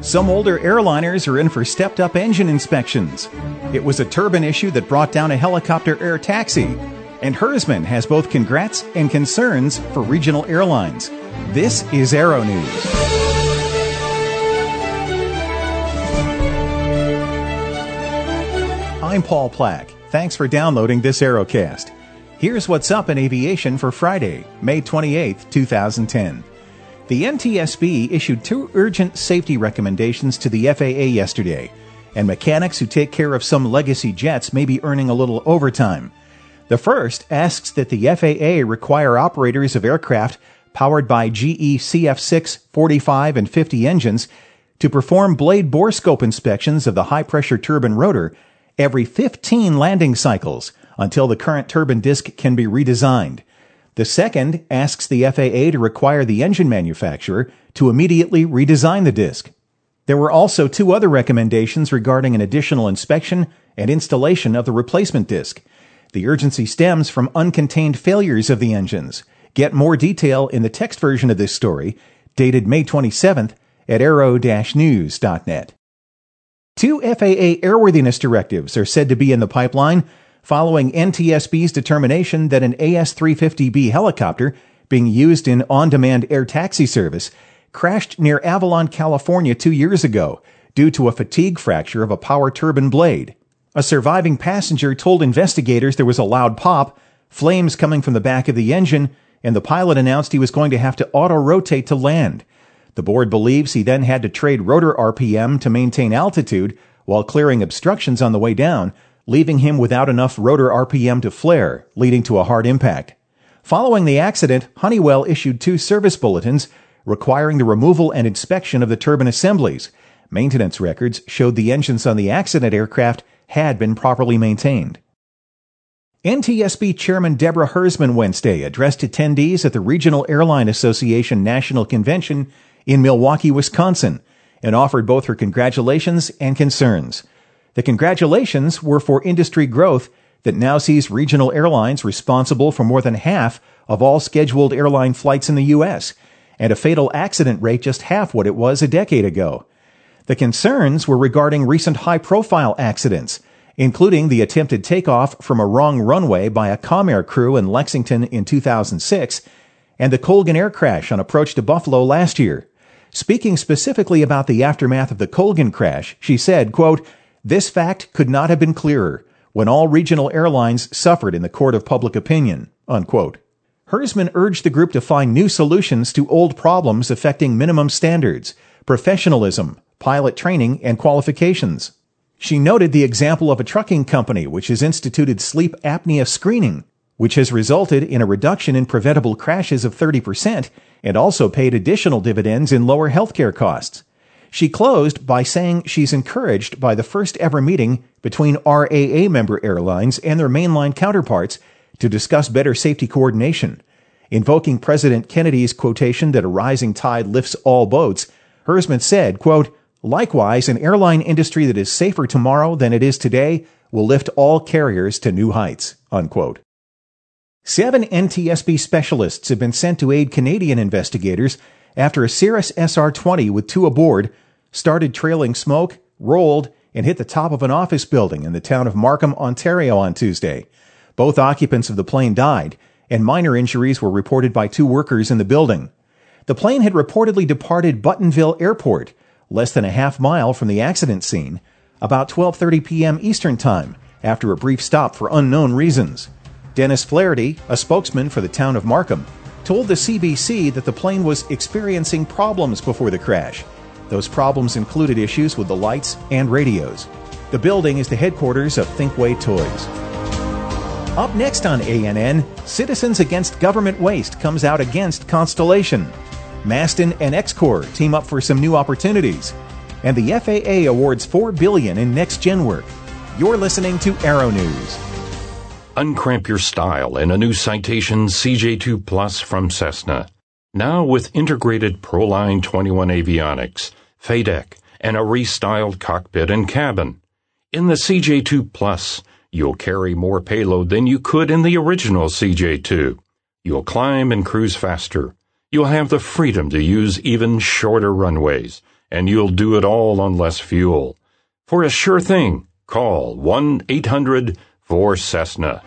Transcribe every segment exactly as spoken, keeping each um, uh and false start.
Some older airliners are in for stepped-up engine inspections. It was a turbine issue that brought down a helicopter air taxi. And Hersman has both congrats and concerns for regional airlines. This is Aero News. I'm Paul Plack. Thanks for downloading this Aerocast. Here's what's up in aviation for Friday, May twenty-eighth, twenty ten. The N T S B issued two urgent safety recommendations to the F A A yesterday, and mechanics who take care of some legacy jets may be earning a little overtime. The first asks that the F A A require operators of aircraft powered by G E C F six, forty-five, and fifty engines to perform blade bore scope inspections of the high-pressure turbine rotor every fifteen landing cycles until the current turbine disc can be redesigned. The second asks the F A A to require the engine manufacturer to immediately redesign the disc. There were also two other recommendations regarding an additional inspection and installation of the replacement disc. The urgency stems from uncontained failures of the engines. Get more detail in the text version of this story, dated May twenty-seventh, at aero dash news dot net. Two F A A airworthiness directives are said to be in the pipeline following N T S B's determination that an A S three fifty B helicopter being used in on-demand air taxi service crashed near Avalon, California two years ago due to a fatigue fracture of a power turbine blade. A surviving passenger told investigators there was a loud pop, flames coming from the back of the engine, and the pilot announced he was going to have to auto-rotate to land. The board believes he then had to trade rotor R P M to maintain altitude while clearing obstructions on the way down, leaving him without enough rotor R P M to flare, leading to a hard impact. Following the accident, Honeywell issued two service bulletins requiring the removal and inspection of the turbine assemblies. Maintenance records showed the engines on the accident aircraft had been properly maintained. N T S B Chairman Deborah Hersman Wednesday addressed attendees at the Regional Airline Association National Convention in Milwaukee, Wisconsin, and offered both her congratulations and concerns. The congratulations were for industry growth that now sees regional airlines responsible for more than half of all scheduled airline flights in the U S, and a fatal accident rate just half what it was a decade ago. The concerns were regarding recent high-profile accidents, including the attempted takeoff from a wrong runway by a Comair crew in Lexington in two thousand six, and the Colgan air crash on approach to Buffalo last year. Speaking specifically about the aftermath of the Colgan crash, she said, quote, "This fact could not have been clearer when all regional airlines suffered in the court of public opinion," unquote. Hersman urged the group to find new solutions to old problems affecting minimum standards, professionalism, pilot training, and qualifications. She noted the example of a trucking company which has instituted sleep apnea screening, which has resulted in a reduction in preventable crashes of thirty percent and also paid additional dividends in lower healthcare costs. She closed by saying she's encouraged by the first ever meeting between R A A member airlines and their mainline counterparts to discuss better safety coordination. Invoking President Kennedy's quotation that a rising tide lifts all boats, Hersman said, quote, "Likewise, an airline industry that is safer tomorrow than it is today will lift all carriers to new heights," unquote. Seven N T S B specialists have been sent to aid Canadian investigators after a Cirrus S R twenty with two aboard started trailing smoke, rolled, and hit the top of an office building in the town of Markham, Ontario on Tuesday. Both occupants of the plane died, and minor injuries were reported by two workers in the building. The plane had reportedly departed Buttonville Airport, less than a half mile from the accident scene, about twelve thirty p.m. Eastern Time, after a brief stop for unknown reasons. Dennis Flaherty, a spokesman for the town of Markham, told the C B C that the plane was experiencing problems before the crash. Those problems included issues with the lights and radios. The building is the headquarters of Thinkway Toys. Up next on A N N, Citizens Against Government Waste comes out against Constellation. Mastin and Xcor team up for some new opportunities. And the F A A awards four billion dollars in next-gen work. You're listening to Aero News. Uncramp your style in a new Citation C J two Plus from Cessna. Now with integrated Proline twenty-one avionics, F A D E C, and a restyled cockpit and cabin. In the C J two Plus, you'll carry more payload than you could in the original C J two. You'll climb and cruise faster. You'll have the freedom to use even shorter runways. and you'll do it all on less fuel. For a sure thing, call one eight hundred four Cessna.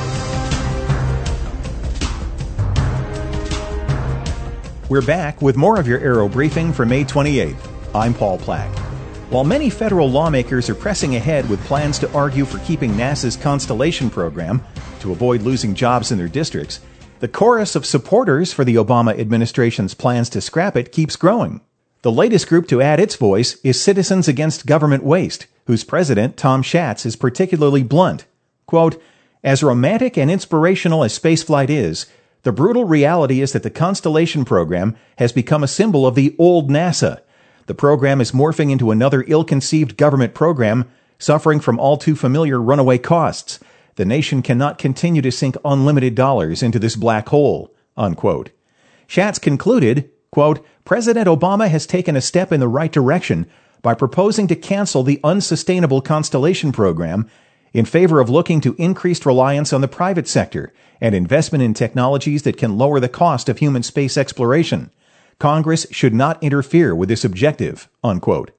We're back with more of your Aero Briefing for May twenty-eighth. I'm Paul Plack. While many federal lawmakers are pressing ahead with plans to argue for keeping NASA's Constellation program to avoid losing jobs in their districts, the chorus of supporters for the Obama administration's plans to scrap it keeps growing. The latest group to add its voice is Citizens Against Government Waste, whose president, Tom Schatz, is particularly blunt. Quote, "As romantic and inspirational as spaceflight is, the brutal reality is that the Constellation program has become a symbol of the old NASA. The program is morphing into another ill-conceived government program, suffering from all too familiar runaway costs. The nation cannot continue to sink unlimited dollars into this black hole," unquote. Schatz concluded, quote, "President Obama has taken a step in the right direction by proposing to cancel the unsustainable Constellation program in favor of looking to increased reliance on the private sector and investment in technologies that can lower the cost of human space exploration. Congress should not interfere with this objective," unquote.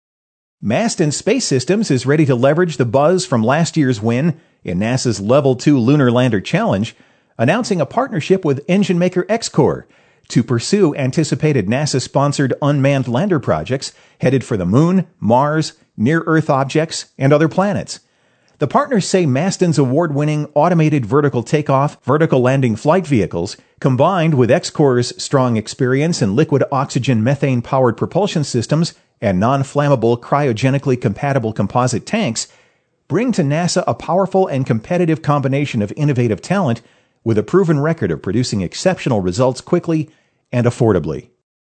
Mast and Space Systems is ready to leverage the buzz from last year's win in NASA's Level two Lunar Lander Challenge, announcing a partnership with engine maker X-Core to pursue anticipated NASA-sponsored unmanned lander projects headed for the Moon, Mars, near-Earth objects, and other planets. The partners say Mastin's award-winning automated vertical takeoff, vertical landing flight vehicles, combined with X-Core's strong experience in liquid oxygen methane-powered propulsion systems and non-flammable cryogenically compatible composite tanks, bring to NASA a powerful and competitive combination of innovative talent with a proven record of producing exceptional results quickly and affordably.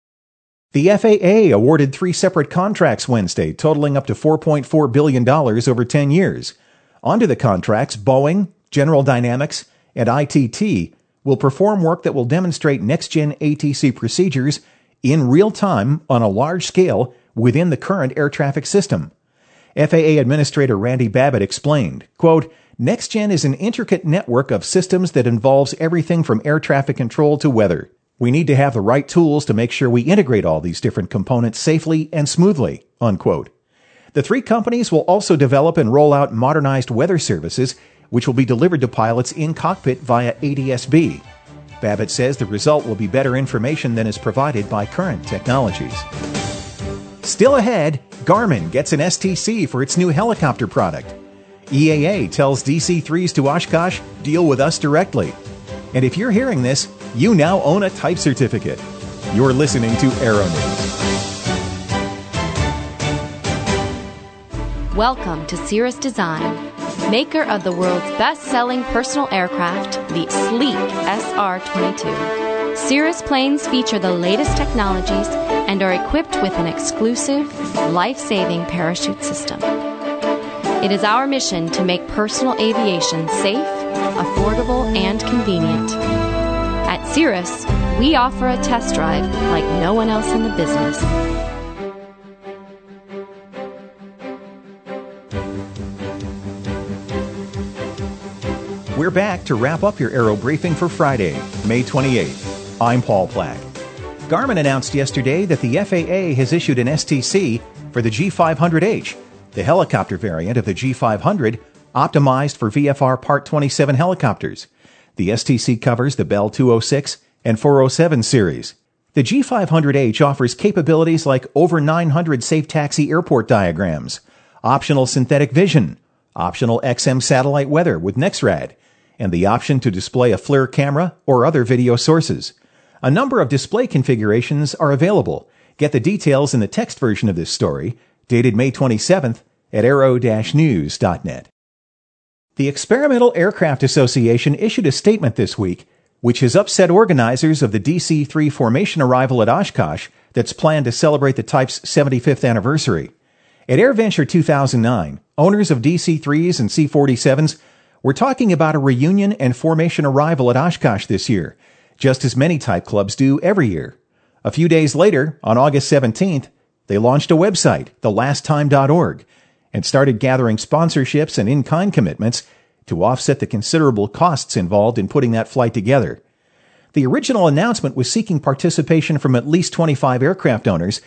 The F A A awarded three separate contracts Wednesday, totaling up to four point four billion dollars over ten years. Under the contracts, Boeing, General Dynamics, and I T T will perform work that will demonstrate next-gen A T C procedures in real time on a large scale within the current air traffic system. F A A Administrator Randy Babbitt explained, quote, "NextGen is an intricate network of systems that involves everything from air traffic control to weather. We need to have the right tools to make sure we integrate all these different components safely and smoothly," unquote. The three companies will also develop and roll out modernized weather services, which will be delivered to pilots in cockpit via A D S B. Babbitt says the result will be better information than is provided by current technologies. Still ahead, Garmin gets an S T C for its new helicopter product. E A A tells D C threes to Oshkosh, deal with us directly. And if you're hearing this, you now own a type certificate. You're listening to Aero News. Welcome to Cirrus Design, maker of the world's best-selling personal aircraft, the sleek S R twenty-two. Cirrus planes feature the latest technologies and are equipped with an exclusive, life-saving parachute system. It is our mission to make personal aviation safe, affordable, and convenient. At Cirrus, we offer a test drive like no one else in the business. We're back to wrap up your Aero Briefing for Friday, May twenty-eighth. I'm Paul Plack. Garmin announced yesterday that the F A A has issued an S T C for the G five hundred H, the helicopter variant of the G five hundred, optimized for V F R Part twenty-seven helicopters. The S T C covers the Bell two oh six and four oh seven series. The G five hundred H offers capabilities like over nine hundred safe taxi airport diagrams, optional synthetic vision, optional X M satellite weather with NexRad, and the option to display a FLIR camera or other video sources. A number of display configurations are available. Get the details in the text version of this story, dated May twenty-seventh, at aero dash news dot net. The Experimental Aircraft Association issued a statement this week, which has upset organizers of the D C three formation arrival at Oshkosh that's planned to celebrate the type's seventy-fifth anniversary. At AirVenture two thousand nine, owners of D C threes and C forty-sevens were talking about a reunion and formation arrival at Oshkosh this year, just as many type clubs do every year. A few days later, on August seventeenth, they launched a website, the last time dot org, and started gathering sponsorships and in-kind commitments to offset the considerable costs involved in putting that flight together. The original announcement was seeking participation from at least twenty-five aircraft owners,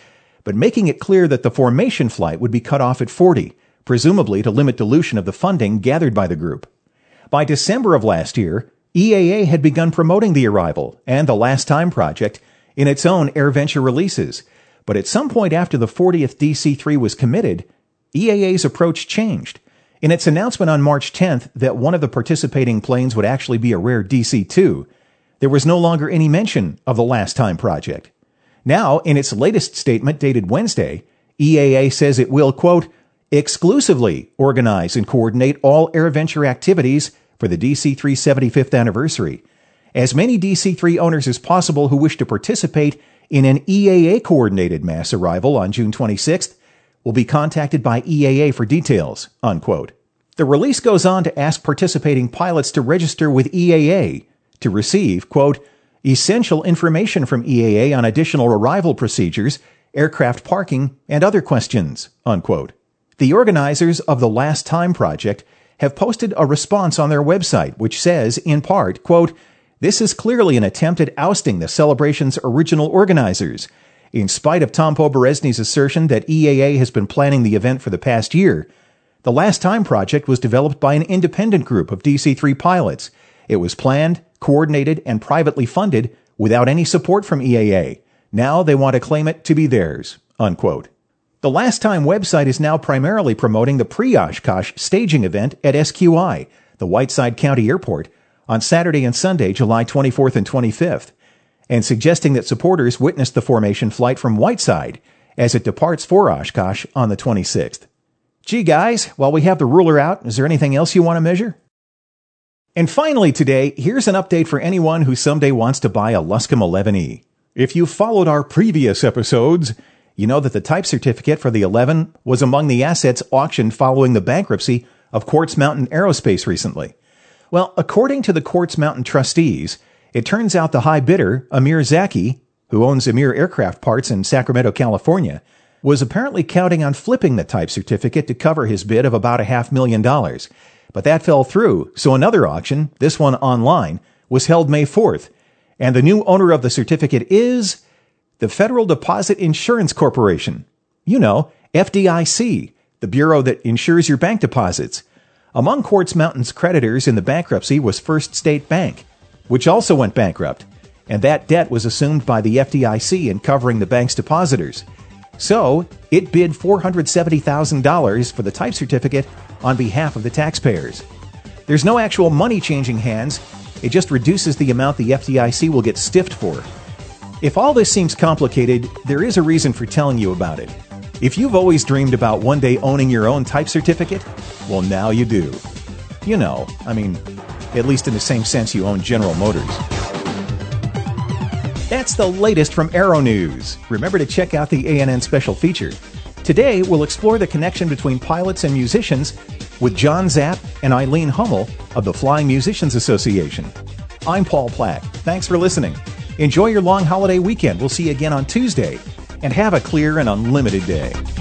but making it clear that the formation flight would be cut off at forty, presumably to limit dilution of the funding gathered by the group. By December of last year, E A A had begun promoting the Arrival and the Last Time project in its own AirVenture releases, but at some point after the fortieth D C three was committed, E A A's approach changed. In its announcement on March tenth that one of the participating planes would actually be a rare D C two, there was no longer any mention of the Last Time project. Now, in its latest statement dated Wednesday, E A A says it will, quote, exclusively organize and coordinate all AirVenture activities for the D C three's seventy-fifth anniversary. As many D C three owners as possible who wish to participate in an E A A-coordinated mass arrival on June twenty-sixth will be contacted by E A A for details, unquote. The release goes on to ask participating pilots to register with E A A to receive, quote, essential information from E A A on additional arrival procedures, aircraft parking, and other questions, unquote. The organizers of the Last Time project have posted a response on their website which says, in part, quote, this is clearly an attempt at ousting the celebration's original organizers. In spite of Tom Poberezny's assertion that E A A has been planning the event for the past year, the Last Time project was developed by an independent group of D C three pilots. It was planned, coordinated, and privately funded without any support from E A A. Now they want to claim it to be theirs, unquote. The Last Time website is now primarily promoting the pre-Oshkosh staging event at S Q I, the Whiteside County Airport, on Saturday and Sunday, July twenty-fourth and twenty-fifth, and suggesting that supporters witness the formation flight from Whiteside as it departs for Oshkosh on the twenty-sixth. Gee, guys, while we have the ruler out, is there anything else you want to measure? And finally today, here's an update for anyone who someday wants to buy a Luscombe eleven E. If you've followed our previous episodes, you know that the type certificate for the eleven was among the assets auctioned following the bankruptcy of Quartz Mountain Aerospace recently. Well, according to the Quartz Mountain trustees, it turns out the high bidder, Amir Zaki, who owns Amir Aircraft Parts in Sacramento, California, was apparently counting on flipping the type certificate to cover his bid of about a half million dollars. But that fell through, so another auction, this one online, was held May fourth, and the new owner of the certificate is the Federal Deposit Insurance Corporation. You know, F D I C, the bureau that insures your bank deposits. Among Quartz Mountain's creditors in the bankruptcy was First State Bank, which also went bankrupt, and that debt was assumed by the F D I C in covering the bank's depositors. So, it bid four hundred seventy thousand dollars for the type certificate on behalf of the taxpayers. There's no actual money changing hands, it just reduces the amount the F D I C will get stiffed for. If all this seems complicated, there is a reason for telling you about it. If you've always dreamed about one day owning your own type certificate, well, now you do. You know, I mean, at least in the same sense you own General Motors. That's the latest from Aero News. Remember to check out the A N N special feature. Today, we'll explore the connection between pilots and musicians with John Zapp and Eileen Hummel of the Flying Musicians Association. I'm Paul Plack. Thanks for listening. Enjoy your long holiday weekend. We'll see you again on Tuesday. And have a clear and unlimited day.